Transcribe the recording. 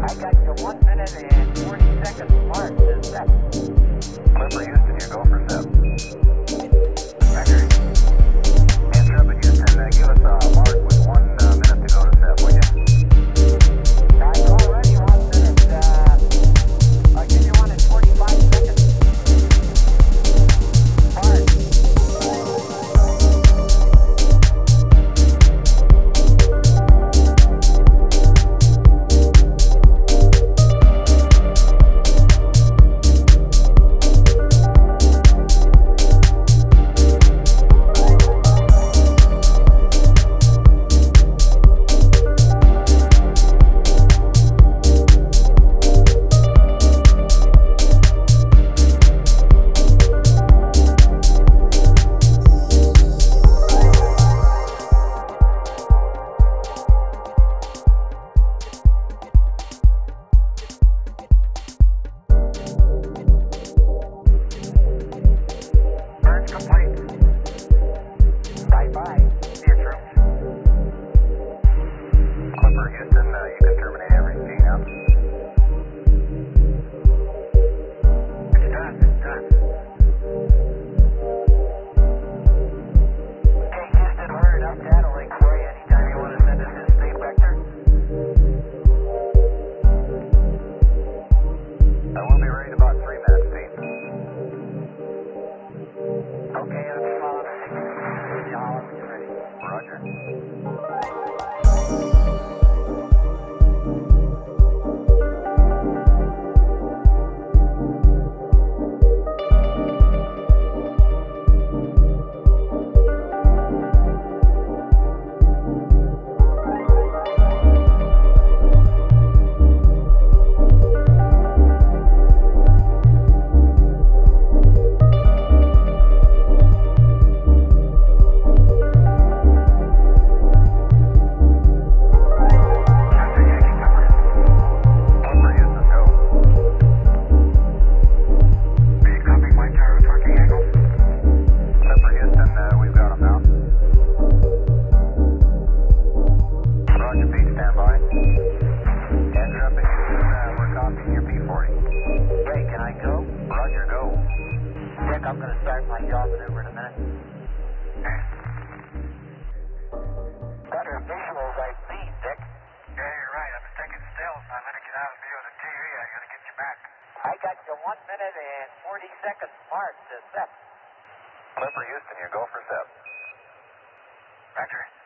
I got you 1 minute and 40 seconds mark to set. Clipper Houston, you go for 7. Roger. Answer up in Houston, give us a mark with 1 minute to go to 7, will you? I'm already 1 minute, I'll give you 1 in 45 seconds. Mark. Bye-bye. See your troops. Clipper Houston, you can terminate everything now. It's done. It's done. Okay, Houston, we're enough data link for you anytime you want to send us this speed vector. I will be ready in about 3 minutes, Pete. Okay, I'm following. Y'all, when you're ready. Roger. Clipper Houston, go. Are you copying my gyro torquing angle? Clipper Houston, we've got him now. Roger, Pete, stand by. Answer up in Houston, we're copying your P40. Hey, can I go? Roger, go. Dick, I'm going to start my yaw maneuver in a minute. Better visuals I see, Dick. Yeah, you're right. I've been taking stills. I let it get out of view of the TV. I gotta get you back. I got you 1 minute and 40 seconds mark to set. Clipper Houston, you go for 7. Roger.